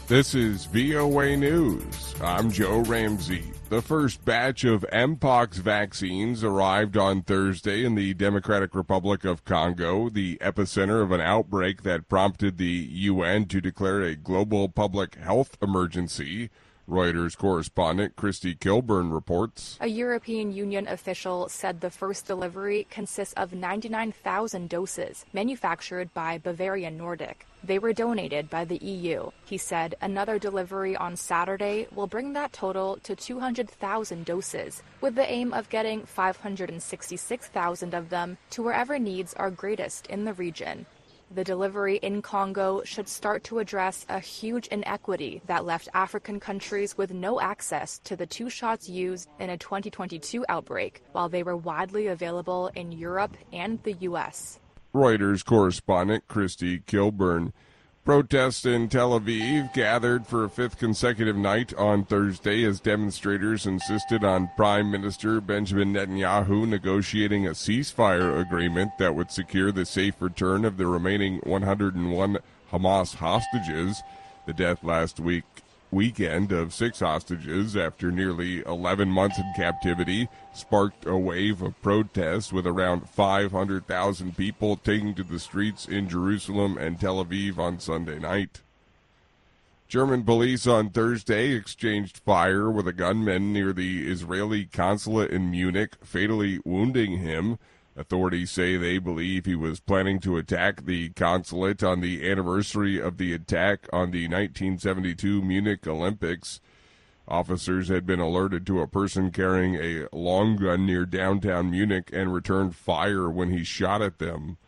This is VOA News. I'm Joe Ramsey. The first batch of Mpox vaccines arrived on Thursday in the Democratic Republic of Congo, the epicenter of an outbreak that prompted the UN to declare a global public health emergency. Reuters correspondent Christy Kilburn reports. A European Union official said the first delivery consists of 99,000 doses manufactured by Bavarian Nordic. They were donated by the EU. He said another delivery on Saturday will bring that total to 200,000 doses, with the aim of getting 566,000 of them to wherever needs are greatest in the region. The delivery in Congo should start to address a huge inequity that left African countries with no access to the two shots used in a 2022 outbreak, while they were widely available in Europe and the U.S. Reuters correspondent Christy Kilburn. Protests in Tel Aviv gathered for a fifth consecutive night on Thursday as demonstrators insisted on Prime Minister Benjamin Netanyahu negotiating a ceasefire agreement that would secure the safe return of the remaining 101 Hamas hostages. The death last weekend of 6 hostages after nearly 11 months in captivity sparked a wave of protests, with around 500,000 people taking to the streets in Jerusalem and Tel Aviv on Sunday night. German police on Thursday exchanged fire with a gunman near the Israeli consulate in Munich, fatally wounding him. Authorities say they believe he was planning to attack the consulate on the anniversary of the attack on the 1972 Munich Olympics. Officers had been alerted to a person carrying a long gun near downtown Munich and returned fire when he shot at them.